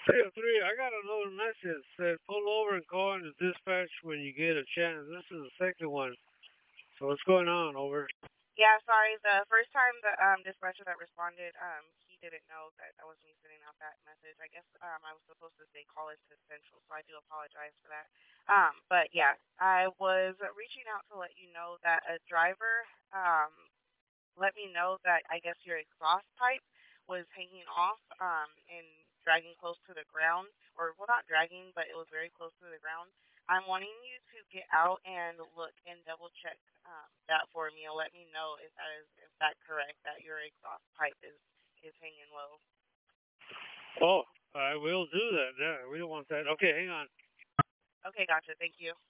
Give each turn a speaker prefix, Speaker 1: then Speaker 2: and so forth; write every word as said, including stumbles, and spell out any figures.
Speaker 1: three oh three, I got another message. Said pull over and call into dispatch when you get a chance. This is the second one. So what's going on? Over.
Speaker 2: Yeah, sorry. The first time the um dispatcher that responded, um, he didn't know that that was me sending out that message. I guess um I was supposed to say call it to Central, so I do apologize for that. Um, but yeah, I was reaching out to let you know that a driver um let me know that I guess your exhaust pipe was hanging off um, and dragging close to the ground, or well, not dragging, but it was very close to the ground. I'm wanting you to get out and look and double check um, that for me, and let me know if that is if that correct that your exhaust pipe is is hanging low.
Speaker 1: Oh, I will do that. Yeah, we don't want that. Okay, hang on.
Speaker 2: Okay, gotcha. Thank you.